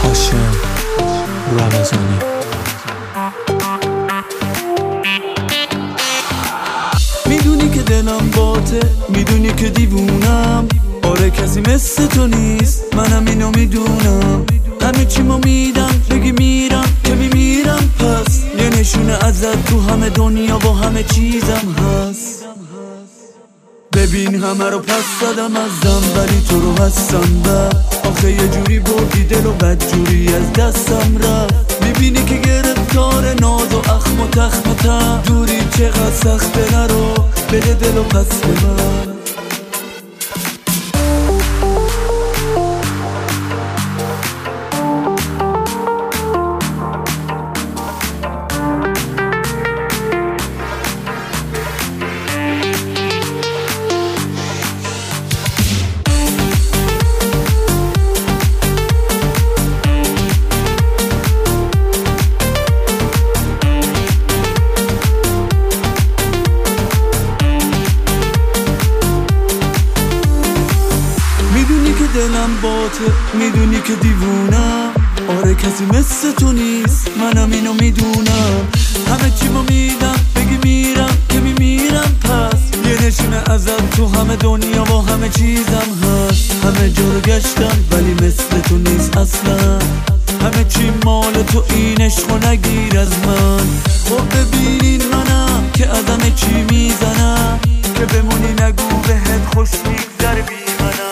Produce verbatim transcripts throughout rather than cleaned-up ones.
هاشم رمضانی. میدونی که دلم باته، میدونی که دیوونم، آره کسی مثل تو نیست، منم اینو میدونم. همه چی ما میدم بگی میرم که میمیرم، پس یه نشونه ازت تو همه دنیا با همه چیزم هست. ببین همه رو پس زدم ازم ولی تو رو هستم و آخه یه جوری بردی دل و بد جوری از دستم رفت. میبینی که گرفتار ناز و اخم و تخم و تم، دوری چقدر سخته، نرو بده دل و پس به من. میدونی که دلم باته، میدونی که دیوونم، آره کسی مثل تو نیست، منم اینو میدونم. همه چی ما میدم بگی میرم که میمیرم، پس یه نشونه ازم تو همه دنیا با همه چیزم هست. همه جا رو گشتم ولی مثل تو نیست اصلا، همه چی مال تو، این عشقو نگیر از من. خب ببینین منم که از همه چی میزنم، که بمونی نگو بهت خوش میگذره بی منم.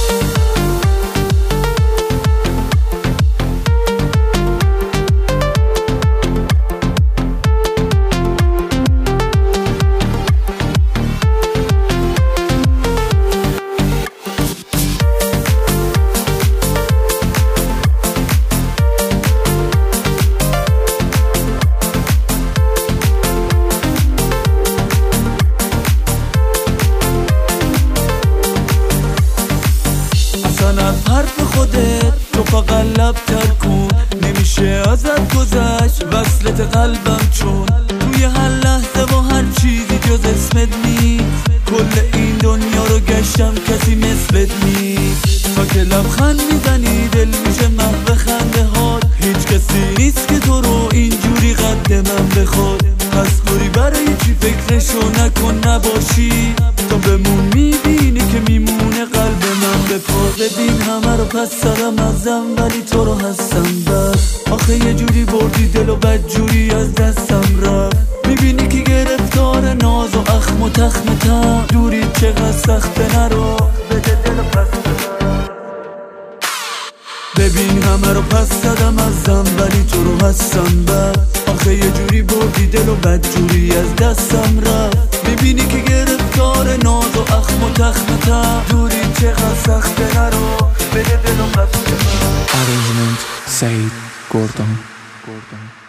از حرف خودت تو فقط لب تر کن، نمیشه ازت گذشت وصلت قلبم، چون توی هر لحظه و هر چیزی جز اسمت نیست. کل این دنیا رو گشتم کسی مثلت نیست. تا که لبخند میزنی دل میشه محو خنده هات، هیچ کسی نیست که تو رو اینجوری قد من بخواد. پس دوری برای چی فکرشو نکن نباشی، تو بمون میبینی که میمونه قلب من به پا. ببین همه رو پس زدم ازم ولی تو رو هستم بس، آخه یه جوری بردی دل و بد جوری از دستم رفت. میبینی که گرفتار ناز و اخم و تخم تم، دوری چقدر سخته، نرو بده دل و پس به من. ببین همه رو پس زدم ازم ولی تو رو هستم بس، آخه یه جوری بردی دل و بد جوری از دستم رفت. میبینی که گرفتار ناز و اخم و تخم تم، دوری چقدر سخته، نرو بده دل و پس به من. Arrangement سعید گردان.